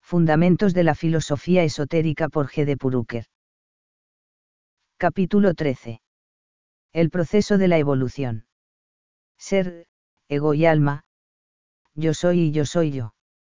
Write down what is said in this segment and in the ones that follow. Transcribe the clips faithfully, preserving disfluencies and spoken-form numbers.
Fundamentos de la filosofía esotérica por G. de Purucker. Capítulo trece. El proceso de la evolución. Ser, ego y alma. Yo soy y yo soy yo.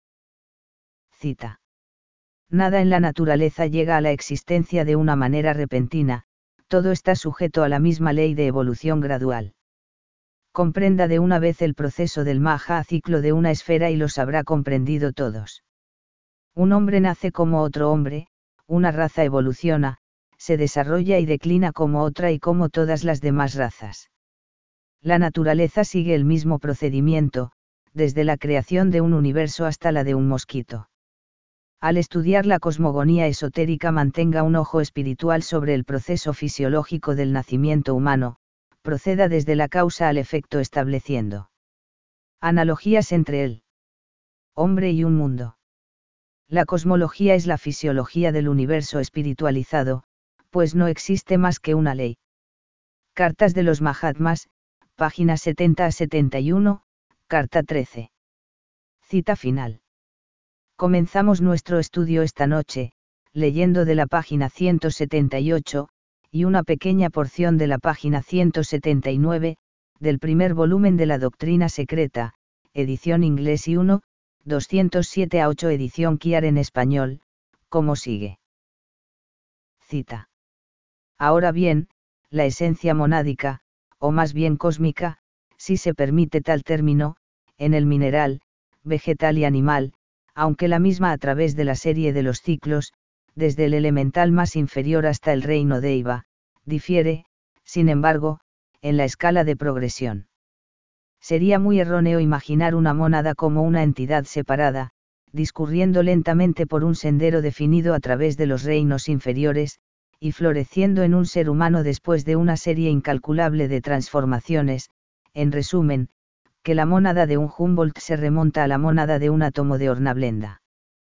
Cita. Nada en la naturaleza llega a la existencia de una manera repentina, todo está sujeto a la misma ley de evolución gradual. Comprenda de una vez el proceso del Maha ciclo de una esfera y los habrá comprendido todos. Un hombre nace como otro hombre, una raza evoluciona, se desarrolla y declina como otra y como todas las demás razas. La naturaleza sigue el mismo procedimiento, desde la creación de un universo hasta la de un mosquito. Al estudiar la cosmogonía esotérica, mantenga un ojo espiritual sobre el proceso fisiológico del nacimiento humano, proceda desde la causa al efecto estableciendo analogías entre el hombre y un mundo. La cosmología es la fisiología del universo espiritualizado, pues no existe más que una ley. Cartas de los Mahatmas, páginas setenta a setenta y uno, carta trece. Cita final. Comenzamos nuestro estudio esta noche, leyendo de la página ciento setenta y ocho, y una pequeña porción de la página ciento setenta y nueve, del primer volumen de la Doctrina Secreta, edición inglés y uno, doscientos siete a ocho edición Kiar en español, como sigue. Cita. Ahora bien, la esencia monádica, o más bien cósmica, si se permite tal término, en el mineral, vegetal y animal, aunque la misma a través de la serie de los ciclos, desde el elemental más inferior hasta el reino de Iva, difiere, sin embargo, en la escala de progresión. Sería muy erróneo imaginar una mónada como una entidad separada, discurriendo lentamente por un sendero definido a través de los reinos inferiores, y floreciendo en un ser humano después de una serie incalculable de transformaciones. En resumen, que la mónada de un Humboldt se remonta a la mónada de un átomo de hornablenda.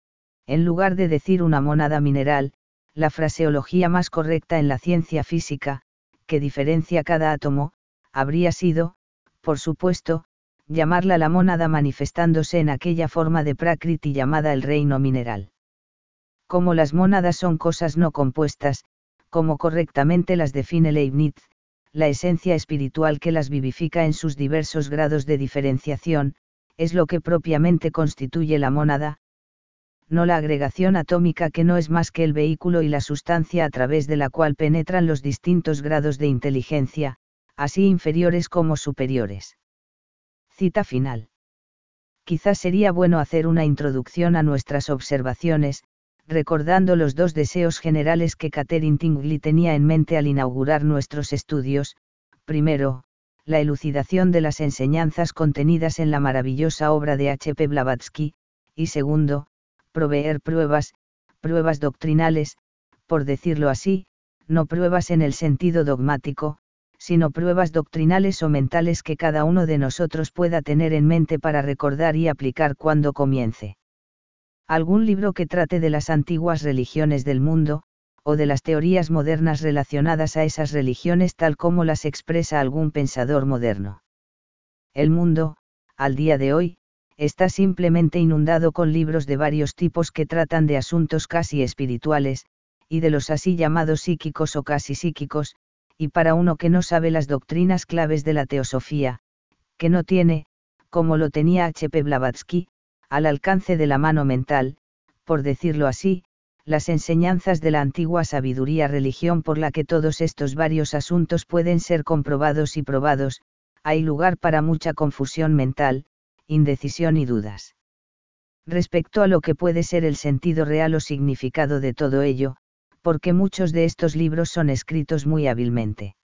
En lugar de decir una mónada mineral, la fraseología más correcta en la ciencia física, que diferencia cada átomo, habría sido, por supuesto, llamarla la mónada manifestándose en aquella forma de Prakriti llamada el reino mineral. Como las mónadas son cosas no compuestas, como correctamente las define Leibniz, la esencia espiritual que las vivifica en sus diversos grados de diferenciación, es lo que propiamente constituye la mónada, no la agregación atómica que no es más que el vehículo y la sustancia a través de la cual penetran los distintos grados de inteligencia, así inferiores como superiores. Cita final. Quizás sería bueno hacer una introducción a nuestras observaciones, recordando los dos deseos generales que Catherine Tingley tenía en mente al inaugurar nuestros estudios. Primero, la elucidación de las enseñanzas contenidas en la maravillosa obra de H. P. Blavatsky, y segundo, proveer pruebas, pruebas doctrinales, por decirlo así, no pruebas en el sentido dogmático, sino pruebas doctrinales o mentales que cada uno de nosotros pueda tener en mente para recordar y aplicar cuando comience. Algún libro que trate de las antiguas religiones del mundo, o de las teorías modernas relacionadas a esas religiones tal como las expresa algún pensador moderno. El mundo, al día de hoy, está simplemente inundado con libros de varios tipos que tratan de asuntos casi espirituales, y de los así llamados psíquicos o casi psíquicos, y para uno que no sabe las doctrinas claves de la teosofía, que no tiene, como lo tenía H. P. Blavatsky, al alcance de la mano mental, por decirlo así, las enseñanzas de la antigua sabiduría religión por la que todos estos varios asuntos pueden ser comprobados y probados, hay lugar para mucha confusión mental, indecisión y dudas. Respecto a lo que puede ser el sentido real o significado de todo ello, porque muchos de estos libros son escritos muy hábilmente.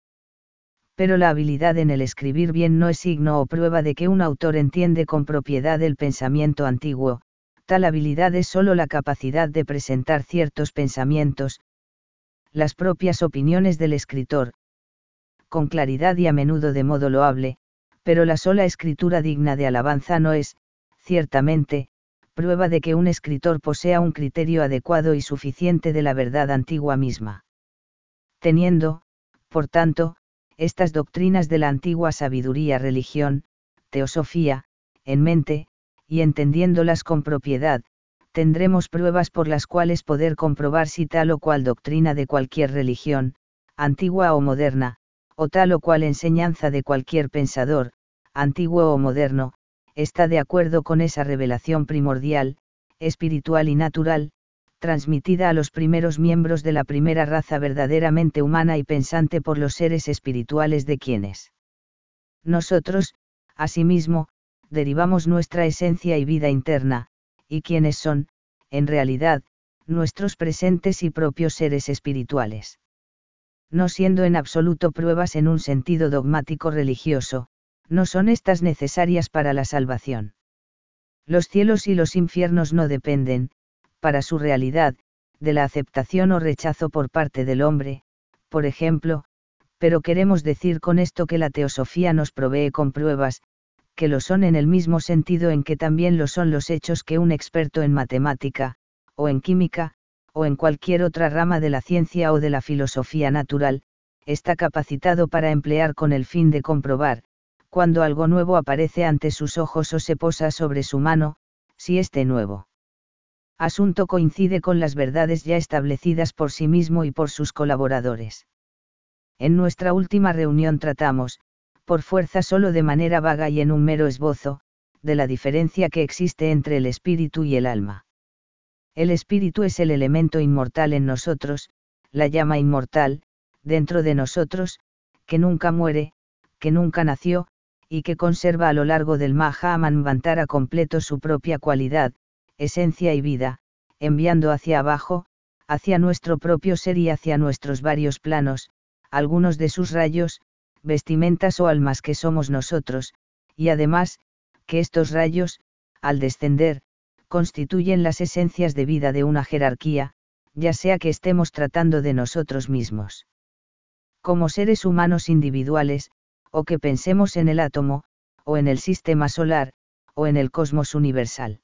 Pero la habilidad en el escribir bien no es signo o prueba de que un autor entiende con propiedad el pensamiento antiguo, tal habilidad es solo la capacidad de presentar ciertos pensamientos, las propias opiniones del escritor, con claridad y a menudo de modo loable, pero la sola escritura digna de alabanza no es, ciertamente, prueba de que un escritor posea un criterio adecuado y suficiente de la verdad antigua misma. Teniendo, por tanto, estas doctrinas de la antigua sabiduría religión, teosofía, en mente, y entendiéndolas con propiedad, tendremos pruebas por las cuales poder comprobar si tal o cual doctrina de cualquier religión, antigua o moderna, o tal o cual enseñanza de cualquier pensador, antiguo o moderno, está de acuerdo con esa revelación primordial, espiritual y natural, transmitida a los primeros miembros de la primera raza verdaderamente humana y pensante por los seres espirituales de quienes nosotros, asimismo, derivamos nuestra esencia y vida interna, y quienes son, en realidad, nuestros presentes y propios seres espirituales. No siendo en absoluto pruebas en un sentido dogmático religioso, no son estas necesarias para la salvación. Los cielos y los infiernos no dependen, para su realidad, de la aceptación o rechazo por parte del hombre, por ejemplo, pero queremos decir con esto que la teosofía nos provee con pruebas, que lo son en el mismo sentido en que también lo son los hechos que un experto en matemática, o en química, o en cualquier otra rama de la ciencia o de la filosofía natural, está capacitado para emplear con el fin de comprobar, cuando algo nuevo aparece ante sus ojos o se posa sobre su mano, si este nuevo asunto coincide con las verdades ya establecidas por sí mismo y por sus colaboradores. En nuestra última reunión tratamos, por fuerza solo de manera vaga y en un mero esbozo, de la diferencia que existe entre el espíritu y el alma. El espíritu es el elemento inmortal en nosotros, la llama inmortal, dentro de nosotros, que nunca muere, que nunca nació, y que conserva a lo largo del Mahamanvantara completo su propia cualidad, esencia y vida, enviando hacia abajo, hacia nuestro propio ser y hacia nuestros varios planos, algunos de sus rayos, vestimentas o almas que somos nosotros, y además, que estos rayos, al descender, constituyen las esencias de vida de una jerarquía, ya sea que estemos tratando de nosotros mismos como seres humanos individuales, o que pensemos en el átomo, o en el sistema solar, o en el cosmos universal.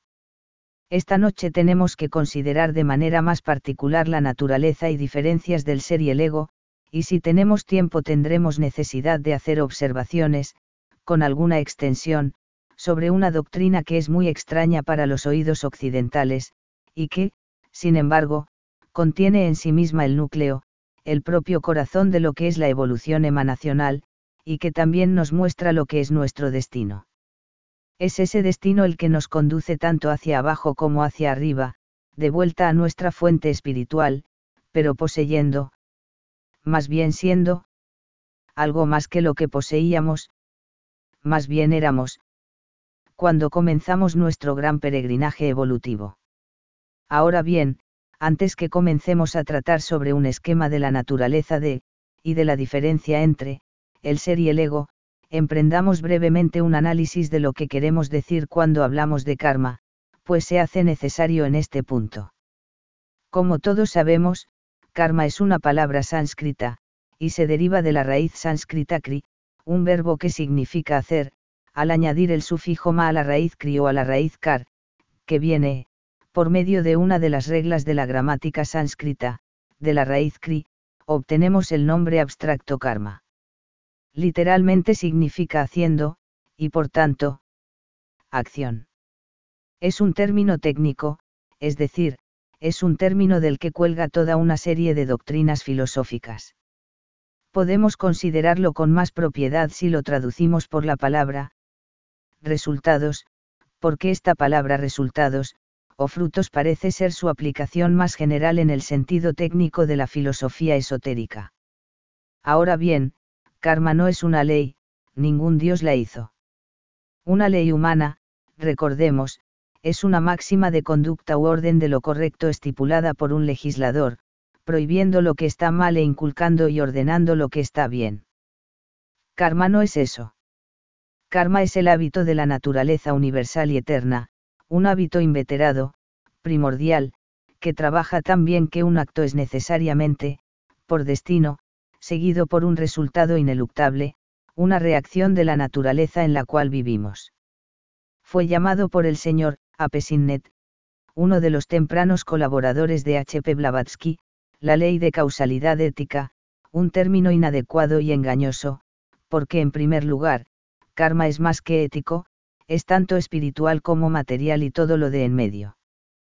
Esta noche tenemos que considerar de manera más particular la naturaleza y diferencias del ser y el ego, y si tenemos tiempo tendremos necesidad de hacer observaciones, con alguna extensión, sobre una doctrina que es muy extraña para los oídos occidentales, y que, sin embargo, contiene en sí misma el núcleo, el propio corazón de lo que es la evolución emanacional, y que también nos muestra lo que es nuestro destino. Es ese destino el que nos conduce tanto hacia abajo como hacia arriba, de vuelta a nuestra fuente espiritual, pero poseyendo, más bien siendo, algo más que lo que poseíamos, más bien éramos, cuando comenzamos nuestro gran peregrinaje evolutivo. Ahora bien, antes que comencemos a tratar sobre un esquema de la naturaleza de, y de la diferencia entre, el ser y el ego, emprendamos brevemente un análisis de lo que queremos decir cuando hablamos de karma, pues se hace necesario en este punto. Como todos sabemos, karma es una palabra sánscrita, y se deriva de la raíz sánscrita kri, un verbo que significa hacer, al añadir el sufijo ma a la raíz kri o a la raíz kar, que viene, por medio de una de las reglas de la gramática sánscrita, de la raíz kri, obtenemos el nombre abstracto karma. Literalmente significa haciendo, y por tanto, acción. Es un término técnico, es decir, es un término del que cuelga toda una serie de doctrinas filosóficas. Podemos considerarlo con más propiedad si lo traducimos por la palabra resultados, porque esta palabra resultados, o frutos parece ser su aplicación más general en el sentido técnico de la filosofía esotérica. Ahora bien, karma no es una ley, ningún dios la hizo. Una ley humana, recordemos, es una máxima de conducta u orden de lo correcto estipulada por un legislador, prohibiendo lo que está mal e inculcando y ordenando lo que está bien. Karma no es eso. Karma es el hábito de la naturaleza universal y eterna, un hábito inveterado, primordial, que trabaja tan bien que un acto es necesariamente, por destino, seguido por un resultado ineluctable, una reacción de la naturaleza en la cual vivimos. Fue llamado por el señor A P Sinnet, uno de los tempranos colaboradores de H P Blavatsky, la ley de causalidad ética, un término inadecuado y engañoso, porque en primer lugar, karma es más que ético, es tanto espiritual como material y todo lo de en medio.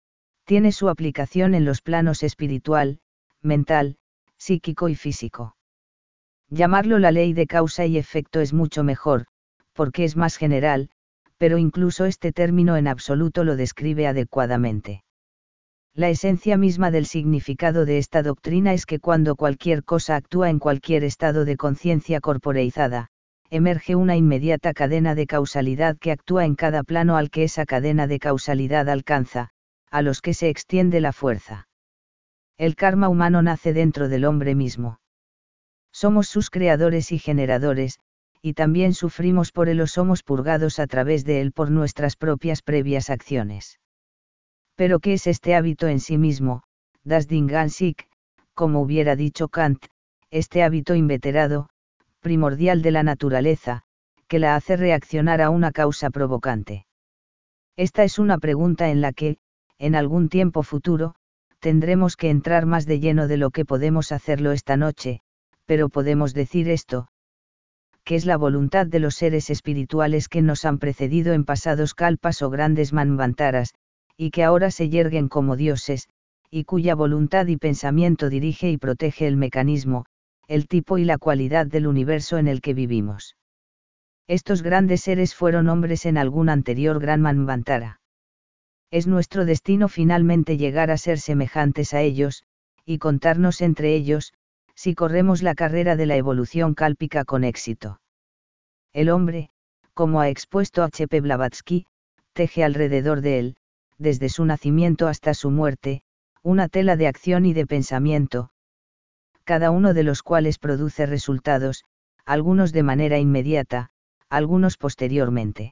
Tiene su aplicación en los planos espiritual, mental, psíquico y físico. Llamarlo la ley de causa y efecto es mucho mejor, porque es más general, pero incluso este término en absoluto lo describe adecuadamente. La esencia misma del significado de esta doctrina es que cuando cualquier cosa actúa en cualquier estado de conciencia corporeizada, emerge una inmediata cadena de causalidad que actúa en cada plano al que esa cadena de causalidad alcanza, a los que se extiende la fuerza. El karma humano nace dentro del hombre mismo. Somos sus creadores y generadores, y también sufrimos por él o somos purgados a través de él por nuestras propias previas acciones. Pero ¿qué es este hábito en sí mismo? Das Ding an sich, como hubiera dicho Kant, este hábito inveterado, primordial de la naturaleza, que la hace reaccionar a una causa provocante. Esta es una pregunta en la que, en algún tiempo futuro, tendremos que entrar más de lleno de lo que podemos hacerlo esta noche, pero podemos decir esto, que es la voluntad de los seres espirituales que nos han precedido en pasados kalpas o grandes manvantaras, y que ahora se yerguen como dioses, y cuya voluntad y pensamiento dirige y protege el mecanismo, el tipo y la cualidad del universo en el que vivimos. Estos grandes seres fueron hombres en algún anterior gran manvantara. Es nuestro destino finalmente llegar a ser semejantes a ellos, y contarnos entre ellos, si corremos la carrera de la evolución cálpica con éxito. El hombre, como ha expuesto H P Blavatsky, teje alrededor de él, desde su nacimiento hasta su muerte, una tela de acción y de pensamiento, cada uno de los cuales produce resultados, algunos de manera inmediata, algunos posteriormente.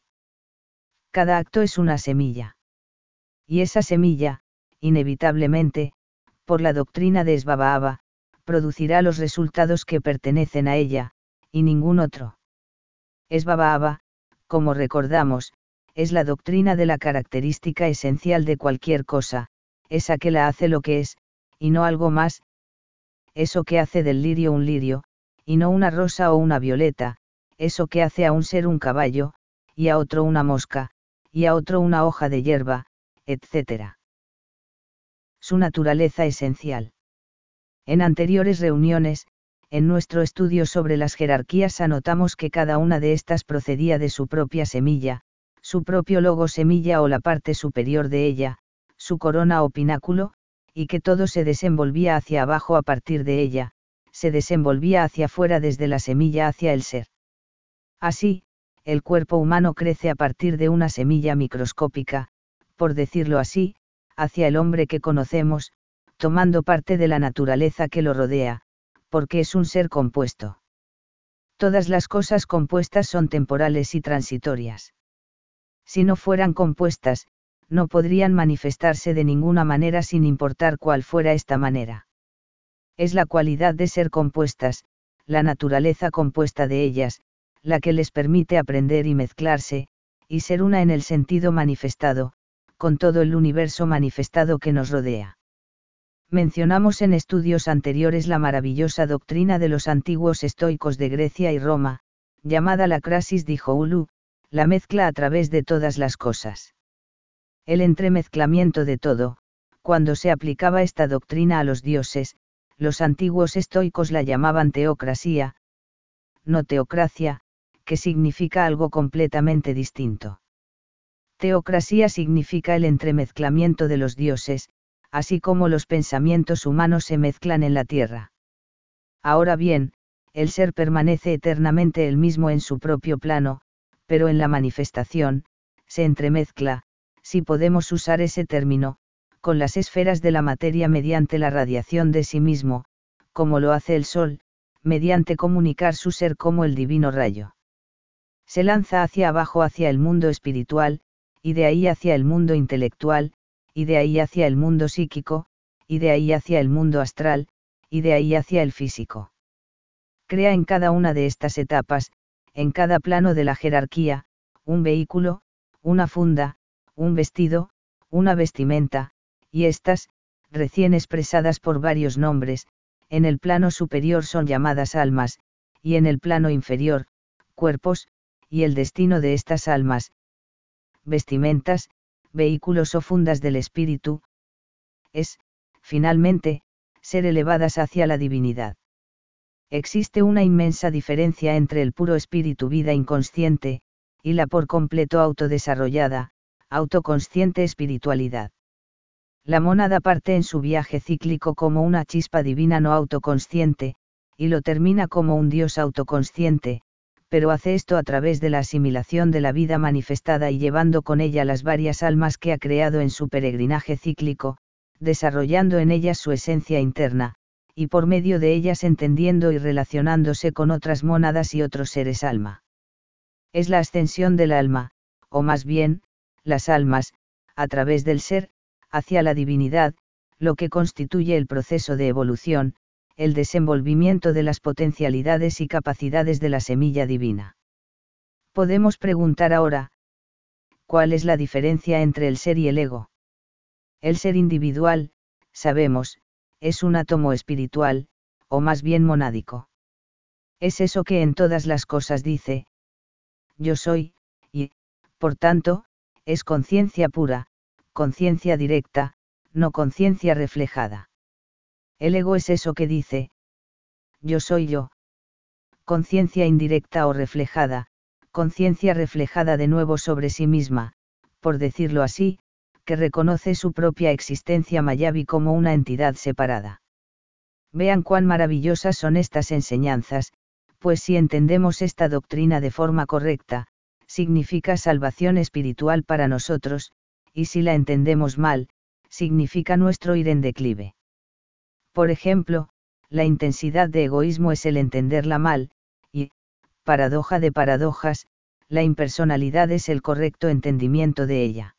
Cada acto es una semilla. Y esa semilla, inevitablemente, por la doctrina de Svabhava, producirá los resultados que pertenecen a ella, y ningún otro. Svabhava, como recordamos, es la doctrina de la característica esencial de cualquier cosa, esa que la hace lo que es, y no algo más, eso que hace del lirio un lirio, y no una rosa o una violeta, eso que hace a un ser un caballo, y a otro una mosca, y a otro una hoja de hierba, etcétera. Su naturaleza esencial. En anteriores reuniones, en nuestro estudio sobre las jerarquías anotamos que cada una de estas procedía de su propia semilla, su propio logo semilla o la parte superior de ella, su corona o pináculo, y que todo se desenvolvía hacia abajo a partir de ella, se desenvolvía hacia afuera desde la semilla hacia el ser. Así, el cuerpo humano crece a partir de una semilla microscópica, por decirlo así, hacia el hombre que conocemos, tomando parte de la naturaleza que lo rodea, porque es un ser compuesto. Todas las cosas compuestas son temporales y transitorias. Si no fueran compuestas, no podrían manifestarse de ninguna manera sin importar cuál fuera esta manera. Es la cualidad de ser compuestas, la naturaleza compuesta de ellas, la que les permite aprender y mezclarse, y ser una en el sentido manifestado, con todo el universo manifestado que nos rodea. Mencionamos en estudios anteriores la maravillosa doctrina de los antiguos estoicos de Grecia y Roma, llamada la crasis dijoulu, la mezcla a través de todas las cosas. El entremezclamiento de todo, cuando se aplicaba esta doctrina a los dioses, los antiguos estoicos la llamaban teocracia, no teocracia, que significa algo completamente distinto. Teocracia significa el entremezclamiento de los dioses, así como los pensamientos humanos se mezclan en la tierra. Ahora bien, el ser permanece eternamente el mismo en su propio plano, pero en la manifestación, se entremezcla, si podemos usar ese término, con las esferas de la materia mediante la radiación de sí mismo, como lo hace el Sol, mediante comunicar su ser como el divino rayo. Se lanza hacia abajo hacia el mundo espiritual, y de ahí hacia el mundo intelectual, y de ahí hacia el mundo psíquico, y de ahí hacia el mundo astral, y de ahí hacia el físico. Crea en cada una de estas etapas, en cada plano de la jerarquía, un vehículo, una funda, un vestido, una vestimenta, y estas, recién expresadas por varios nombres, en el plano superior son llamadas almas, y en el plano inferior, cuerpos, y el destino de estas almas, vestimentas, vehículos o fundas del espíritu, es, finalmente, ser elevadas hacia la divinidad. Existe una inmensa diferencia entre el puro espíritu vida inconsciente, y la por completo autodesarrollada, autoconsciente espiritualidad. La mónada parte en su viaje cíclico como una chispa divina no autoconsciente, y lo termina como un Dios autoconsciente, pero hace esto a través de la asimilación de la vida manifestada y llevando con ella las varias almas que ha creado en su peregrinaje cíclico, desarrollando en ellas su esencia interna, y por medio de ellas entendiendo y relacionándose con otras mónadas y otros seres alma. Es la ascensión del alma, o más bien, las almas, a través del ser, hacia la divinidad, lo que constituye el proceso de evolución, el desenvolvimiento de las potencialidades y capacidades de la semilla divina. Podemos preguntar ahora, ¿cuál es la diferencia entre el ser y el ego? El ser individual, sabemos, es un átomo espiritual, o más bien monádico. Es eso que en todas las cosas dice, yo soy, y, por tanto, es conciencia pura, conciencia directa, no conciencia reflejada. El ego es eso que dice, yo soy yo. Conciencia indirecta o reflejada, conciencia reflejada de nuevo sobre sí misma, por decirlo así, que reconoce su propia existencia mayavi como una entidad separada. Vean cuán maravillosas son estas enseñanzas, pues si entendemos esta doctrina de forma correcta, significa salvación espiritual para nosotros, y si la entendemos mal, significa nuestro ir en declive. Por ejemplo, la intensidad de egoísmo es el entenderla mal, y, paradoja de paradojas, la impersonalidad es el correcto entendimiento de ella.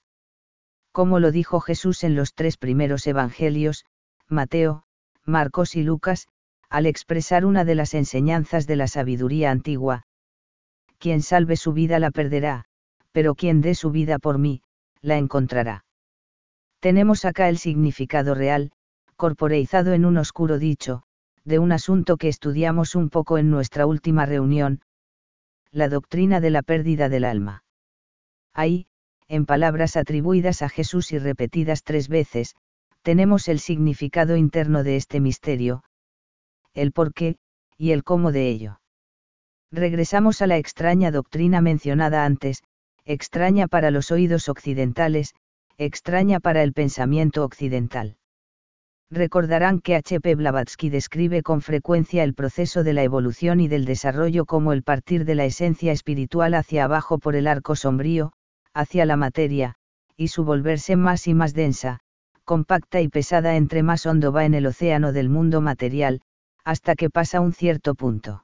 Como lo dijo Jesús en los tres primeros evangelios, Mateo, Marcos y Lucas, al expresar una de las enseñanzas de la sabiduría antigua: quien salve su vida la perderá, pero quien dé su vida por mí, la encontrará. Tenemos acá el significado real, corporeizado en un oscuro dicho, de un asunto que estudiamos un poco en nuestra última reunión, la doctrina de la pérdida del alma. Ahí, en palabras atribuidas a Jesús y repetidas tres veces, tenemos el significado interno de este misterio, el por qué, y el cómo de ello. Regresamos a la extraña doctrina mencionada antes, extraña para los oídos occidentales, extraña para el pensamiento occidental. Recordarán que H P Blavatsky describe con frecuencia el proceso de la evolución y del desarrollo como el partir de la esencia espiritual hacia abajo por el arco sombrío, hacia la materia, y su volverse más y más densa, compacta y pesada entre más hondo va en el océano del mundo material, hasta que pasa un cierto punto.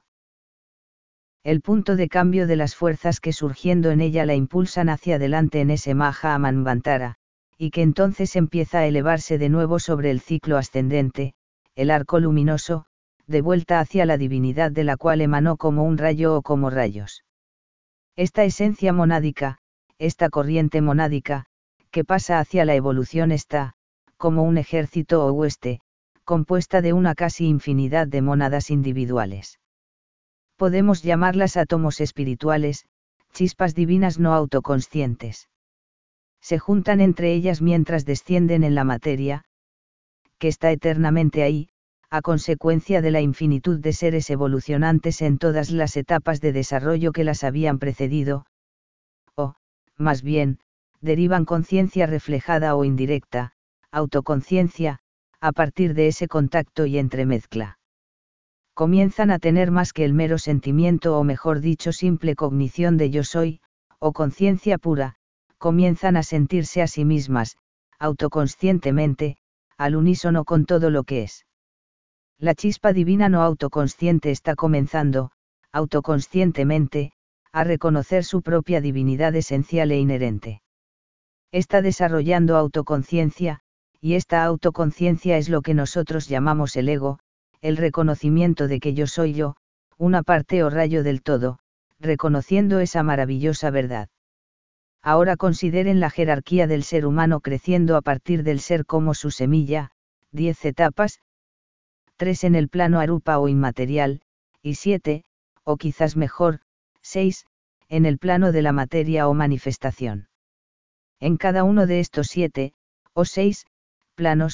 El punto de cambio de las fuerzas que surgiendo en ella la impulsan hacia adelante en ese Maha Manvantara, y que entonces empieza a elevarse de nuevo sobre el ciclo ascendente, el arco luminoso, de vuelta hacia la divinidad de la cual emanó como un rayo o como rayos. Esta esencia monádica, esta corriente monádica, que pasa hacia la evolución está, como un ejército o hueste, compuesta de una casi infinidad de mónadas individuales. Podemos llamarlas átomos espirituales, chispas divinas no autoconscientes. Se juntan entre ellas mientras descienden en la materia, que está eternamente ahí, a consecuencia de la infinitud de seres evolucionantes en todas las etapas de desarrollo que las habían precedido, o, más bien, derivan conciencia reflejada o indirecta, autoconciencia, a partir de ese contacto y entremezcla. Comienzan a tener más que el mero sentimiento o mejor dicho simple cognición de yo soy, o conciencia pura, comienzan a sentirse a sí mismas, autoconscientemente, al unísono con todo lo que es. La chispa divina no autoconsciente está comenzando, autoconscientemente, a reconocer su propia divinidad esencial e inherente. Está desarrollando autoconciencia, y esta autoconciencia es lo que nosotros llamamos el ego, el reconocimiento de que yo soy yo, una parte o rayo del todo, reconociendo esa maravillosa verdad. Ahora consideren la jerarquía del ser humano creciendo a partir del ser como su semilla, diez etapas, tres en el plano arupa o inmaterial, y siete, o quizás mejor, seis, en el plano de la materia o manifestación. En cada uno de estos siete, o seis, planos,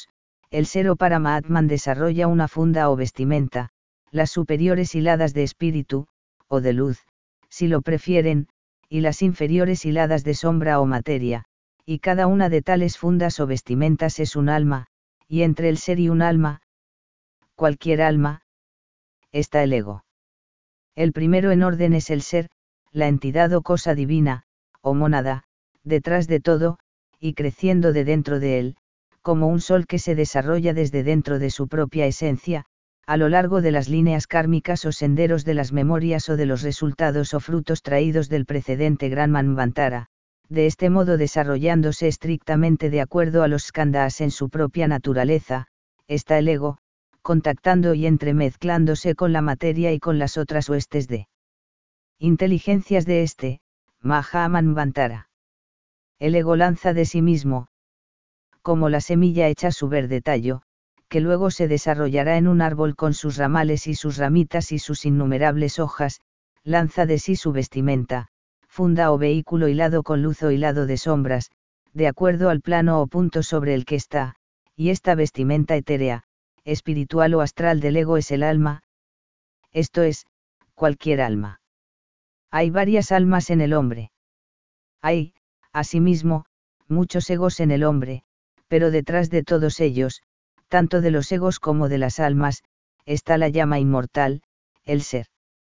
el ser o Paramaatman desarrolla una funda o vestimenta, las superiores hiladas de espíritu, o de luz, si lo prefieren, y las inferiores hiladas de sombra o materia, y cada una de tales fundas o vestimentas es un alma, y entre el ser y un alma, cualquier alma, está el ego. El primero en orden es el ser, la entidad o cosa divina, o mónada, detrás de todo, y creciendo de dentro de él, como un sol que se desarrolla desde dentro de su propia esencia, a lo largo de las líneas kármicas o senderos de las memorias o de los resultados o frutos traídos del precedente gran Manvantara, de este modo desarrollándose estrictamente de acuerdo a los skandhas en su propia naturaleza, está el ego, contactando y entremezclándose con la materia y con las otras huestes de inteligencias de este, Maha Manvantara. El ego lanza de sí mismo, como la semilla echa su verde tallo, que luego se desarrollará en un árbol con sus ramales y sus ramitas y sus innumerables hojas, lanza de sí su vestimenta, funda o vehículo hilado con luz o hilado de sombras, de acuerdo al plano o punto sobre el que está, y esta vestimenta etérea, espiritual o astral del ego es el alma, esto es, cualquier alma. Hay varias almas en el hombre. Hay, asimismo, muchos egos en el hombre, pero detrás de todos ellos, tanto de los egos como de las almas, está la llama inmortal, el ser.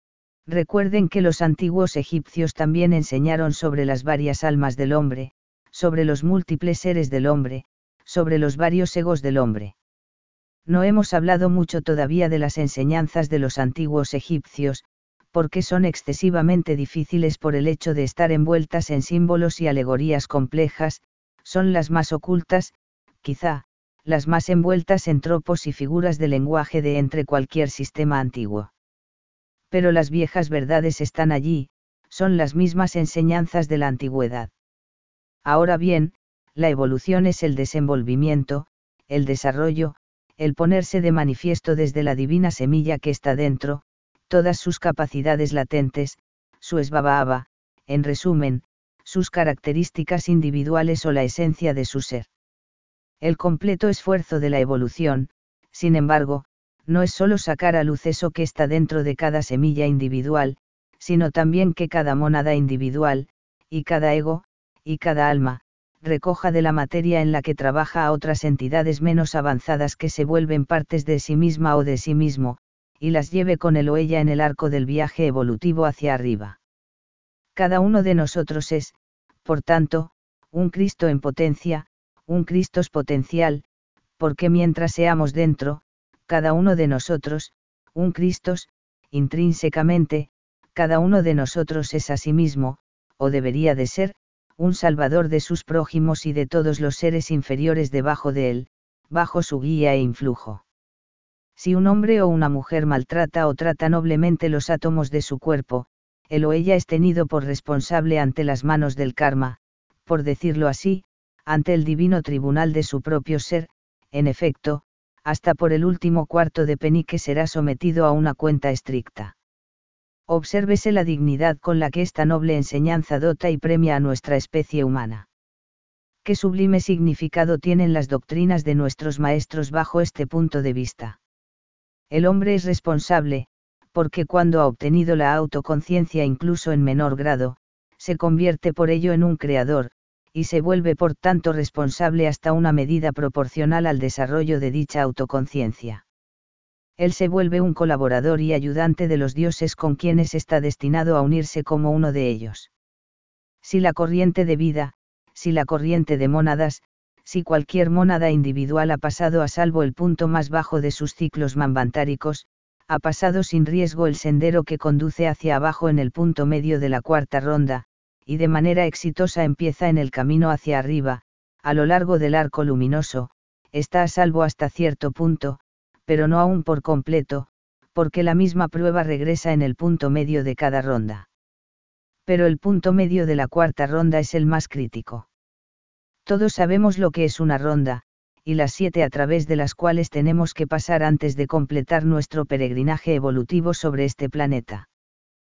Recuerden que los antiguos egipcios también enseñaron sobre las varias almas del hombre, sobre los múltiples seres del hombre, sobre los varios egos del hombre. No hemos hablado mucho todavía de las enseñanzas de los antiguos egipcios, porque son excesivamente difíciles por el hecho de estar envueltas en símbolos y alegorías complejas, son las más ocultas, quizá, las más envueltas en tropos y figuras de lenguaje de entre cualquier sistema antiguo. Pero las viejas verdades están allí, son las mismas enseñanzas de la antigüedad. Ahora bien, la evolución es el desenvolvimiento, el desarrollo, el ponerse de manifiesto desde la divina semilla que está dentro, todas sus capacidades latentes, su esbababa, en resumen, sus características individuales o la esencia de su ser. El completo esfuerzo de la evolución, sin embargo, no es solo sacar a luz eso que está dentro de cada semilla individual, sino también que cada mónada individual, y cada ego, y cada alma, recoja de la materia en la que trabaja a otras entidades menos avanzadas que se vuelven partes de sí misma o de sí mismo, y las lleve con él o ella en el arco del viaje evolutivo hacia arriba. Cada uno de nosotros es, por tanto, un Cristo en potencia, un Cristos potencial, porque mientras seamos dentro, cada uno de nosotros, un Cristos, intrínsecamente, cada uno de nosotros es a sí mismo, o debería de ser, un salvador de sus prójimos y de todos los seres inferiores debajo de él, bajo su guía e influjo. Si un hombre o una mujer maltrata o trata noblemente los átomos de su cuerpo, él o ella es tenido por responsable ante las manos del karma, por decirlo así, ante el divino tribunal de su propio ser, en efecto, hasta por el último cuarto de penique será sometido a una cuenta estricta. Obsérvese la dignidad con la que esta noble enseñanza dota y premia a nuestra especie humana. Qué sublime significado tienen las doctrinas de nuestros maestros bajo este punto de vista. El hombre es responsable, porque cuando ha obtenido la autoconciencia incluso en menor grado, se convierte por ello en un creador, y se vuelve por tanto responsable hasta una medida proporcional al desarrollo de dicha autoconciencia. Él se vuelve un colaborador y ayudante de los dioses con quienes está destinado a unirse como uno de ellos. Si la corriente de vida, si la corriente de mónadas, si cualquier mónada individual ha pasado a salvo el punto más bajo de sus ciclos manvantáricos, ha pasado sin riesgo el sendero que conduce hacia abajo en el punto medio de la cuarta ronda, y de manera exitosa empieza en el camino hacia arriba, a lo largo del arco luminoso, está a salvo hasta cierto punto, pero no aún por completo, porque la misma prueba regresa en el punto medio de cada ronda. Pero el punto medio de la cuarta ronda es el más crítico. Todos sabemos lo que es una ronda, y las siete a través de las cuales tenemos que pasar antes de completar nuestro peregrinaje evolutivo sobre este planeta.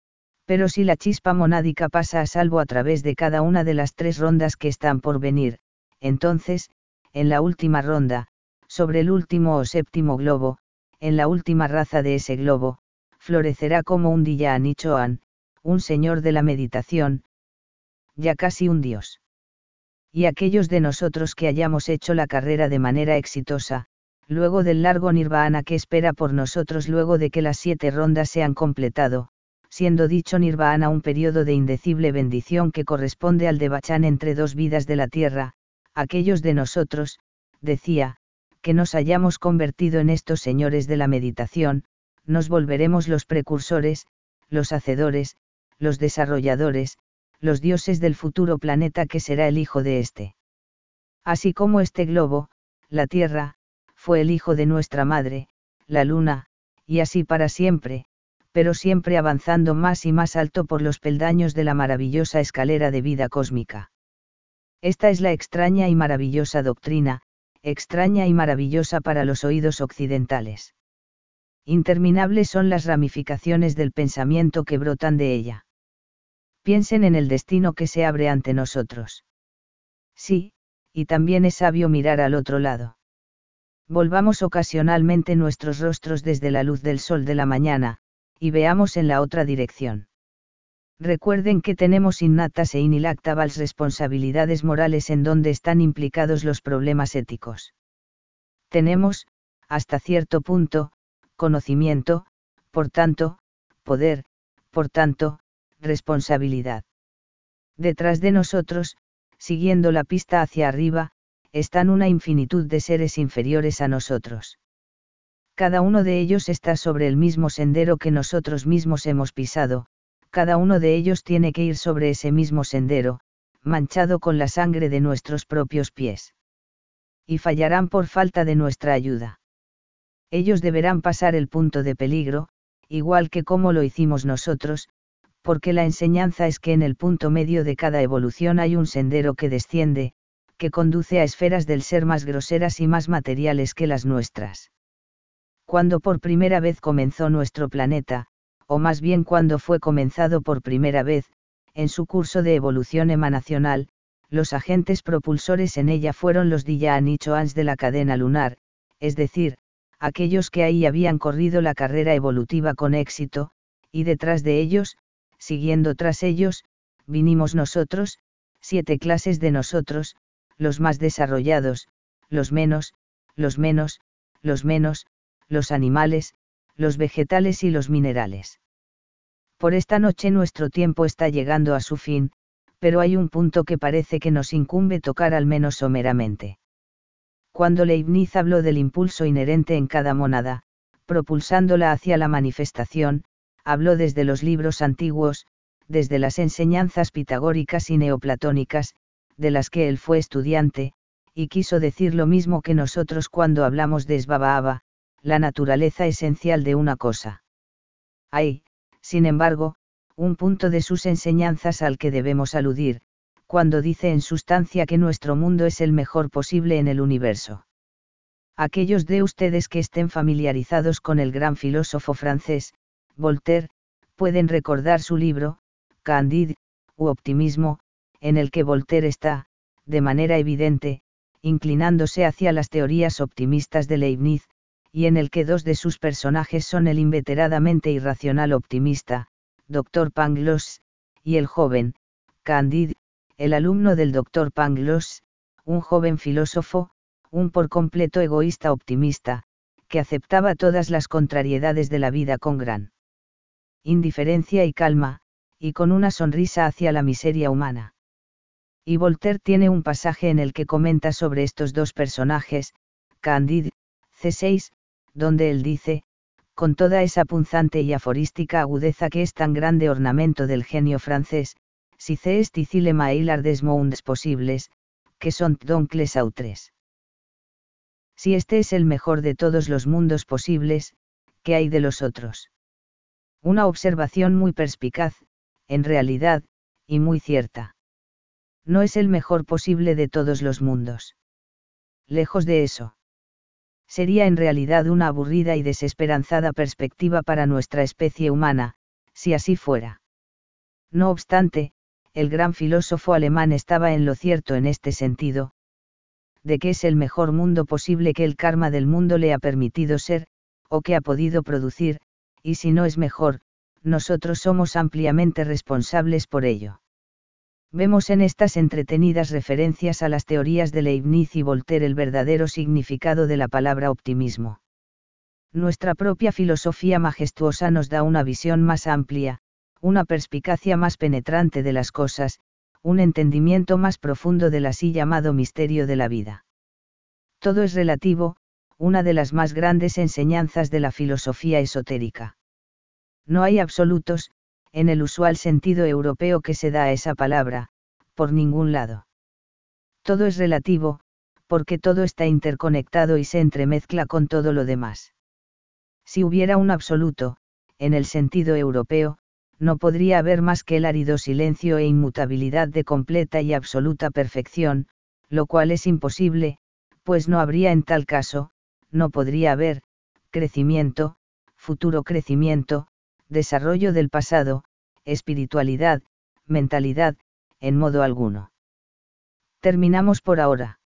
Pero si la chispa monádica pasa a salvo a través de cada una de las tres rondas que están por venir, entonces, en la última ronda, sobre el último o séptimo globo, en la última raza de ese globo, florecerá como un Diyanichoan, un señor de la meditación, ya casi un dios. Y aquellos de nosotros que hayamos hecho la carrera de manera exitosa, luego del largo nirvana que espera por nosotros luego de que las siete rondas se han completado, siendo dicho nirvana un periodo de indecible bendición que corresponde al devachan entre dos vidas de la tierra, aquellos de nosotros, decía, que nos hayamos convertido en estos señores de la meditación, nos volveremos los precursores, los hacedores, los desarrolladores, los dioses del futuro planeta que será el hijo de este. Así como este globo, la Tierra, fue el hijo de nuestra madre, la Luna, y así para siempre, pero siempre avanzando más y más alto por los peldaños de la maravillosa escalera de vida cósmica. Esta es la extraña y maravillosa doctrina, extraña y maravillosa para los oídos occidentales. Interminables son las ramificaciones del pensamiento que brotan de ella. Piensen en el destino que se abre ante nosotros. Sí, y también es sabio mirar al otro lado. Volvamos ocasionalmente nuestros rostros desde la luz del sol de la mañana, y veamos en la otra dirección. Recuerden que tenemos innatas e inilactables responsabilidades morales en donde están implicados los problemas éticos. Tenemos, hasta cierto punto, conocimiento, por tanto, poder, por tanto, responsabilidad. Detrás de nosotros, siguiendo la pista hacia arriba, están una infinitud de seres inferiores a nosotros. Cada uno de ellos está sobre el mismo sendero que nosotros mismos hemos pisado, cada uno de ellos tiene que ir sobre ese mismo sendero, manchado con la sangre de nuestros propios pies. Y fallarán por falta de nuestra ayuda. Ellos deberán pasar el punto de peligro, igual que como lo hicimos nosotros, porque la enseñanza es que en el punto medio de cada evolución hay un sendero que desciende, que conduce a esferas del ser más groseras y más materiales que las nuestras. Cuando por primera vez comenzó nuestro planeta, o más bien cuando fue comenzado por primera vez, en su curso de evolución emanacional, los agentes propulsores en ella fueron los Diyanichoans de la cadena lunar, es decir, aquellos que ahí habían corrido la carrera evolutiva con éxito, y detrás de ellos, siguiendo tras ellos, vinimos nosotros, siete clases de nosotros, los más desarrollados, los menos, los menos, los menos, los animales, los vegetales y los minerales. Por esta noche nuestro tiempo está llegando a su fin, pero hay un punto que parece que nos incumbe tocar al menos someramente. Cuando Leibniz habló del impulso inherente en cada mónada, propulsándola hacia la manifestación, habló desde los libros antiguos, desde las enseñanzas pitagóricas y neoplatónicas, de las que él fue estudiante, y quiso decir lo mismo que nosotros cuando hablamos de Svabhava, la naturaleza esencial de una cosa. Hay, sin embargo, un punto de sus enseñanzas al que debemos aludir, cuando dice en sustancia que nuestro mundo es el mejor posible en el universo. Aquellos de ustedes que estén familiarizados con el gran filósofo francés, Voltaire, pueden recordar su libro, Candide, u Optimismo, en el que Voltaire está, de manera evidente, inclinándose hacia las teorías optimistas de Leibniz, y en el que dos de sus personajes son el inveteradamente irracional optimista, doctor Pangloss, y el joven, Candide, el alumno del doctor Pangloss, un joven filósofo, un por completo egoísta optimista, que aceptaba todas las contrariedades de la vida con gran indiferencia y calma, y con una sonrisa hacia la miseria humana. Y Voltaire tiene un pasaje en el que comenta sobre estos dos personajes, Candide, C seis, donde él dice, con toda esa punzante y aforística agudeza que es tan grande ornamento del genio francés, si ce est ici le meilleur des mondes posibles, que sont donc les autres. Si este es el mejor de todos los mundos posibles, ¿qué hay de los otros? Una observación muy perspicaz, en realidad, y muy cierta. No es el mejor posible de todos los mundos. Lejos de eso. Sería en realidad una aburrida y desesperanzada perspectiva para nuestra especie humana, si así fuera. No obstante, el gran filósofo alemán estaba en lo cierto en este sentido. de que es el mejor mundo posible que el karma del mundo le ha permitido ser, o que ha podido producir, y si no es mejor, nosotros somos ampliamente responsables por ello. Vemos en estas entretenidas referencias a las teorías de Leibniz y Voltaire el verdadero significado de la palabra optimismo. Nuestra propia filosofía majestuosa nos da una visión más amplia, una perspicacia más penetrante de las cosas, un entendimiento más profundo del así llamado misterio de la vida. Todo es relativo, una de las más grandes enseñanzas de la filosofía esotérica. No hay absolutos, en el usual sentido europeo que se da a esa palabra, por ningún lado. Todo es relativo, porque todo está interconectado y se entremezcla con todo lo demás. Si hubiera un absoluto, en el sentido europeo, no podría haber más que el árido silencio e inmutabilidad de completa y absoluta perfección, lo cual es imposible, pues no habría en tal caso, no podría haber, crecimiento, futuro crecimiento, desarrollo del pasado, espiritualidad, mentalidad, en modo alguno. Terminamos por ahora.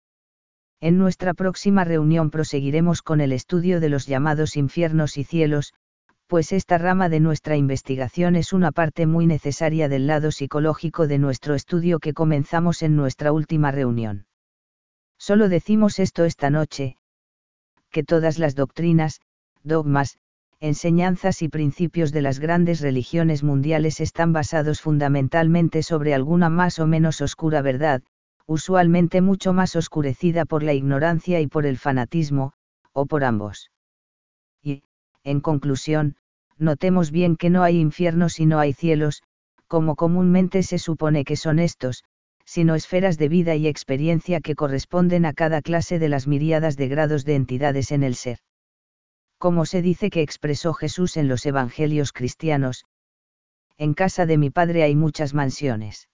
En nuestra próxima reunión proseguiremos con el estudio de los llamados infiernos y cielos, pues esta rama de nuestra investigación es una parte muy necesaria del lado psicológico de nuestro estudio que comenzamos en nuestra última reunión. Solo decimos esto esta noche, que todas las doctrinas, dogmas, enseñanzas y principios de las grandes religiones mundiales están basados fundamentalmente sobre alguna más o menos oscura verdad, usualmente mucho más oscurecida por la ignorancia y por el fanatismo, o por ambos. Y, en conclusión, notemos bien que no hay infiernos y no hay cielos, como comúnmente se supone que son estos, sino esferas de vida y experiencia que corresponden a cada clase de las miríadas de grados de entidades en el ser. Como se dice que expresó Jesús en los evangelios cristianos, en casa de mi Padre hay muchas mansiones.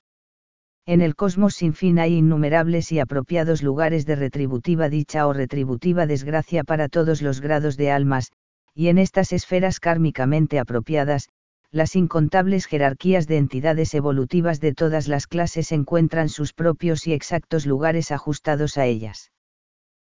En el cosmos sin fin hay innumerables y apropiados lugares de retributiva dicha o retributiva desgracia para todos los grados de almas, y en estas esferas kármicamente apropiadas, las incontables jerarquías de entidades evolutivas de todas las clases encuentran sus propios y exactos lugares ajustados a ellas.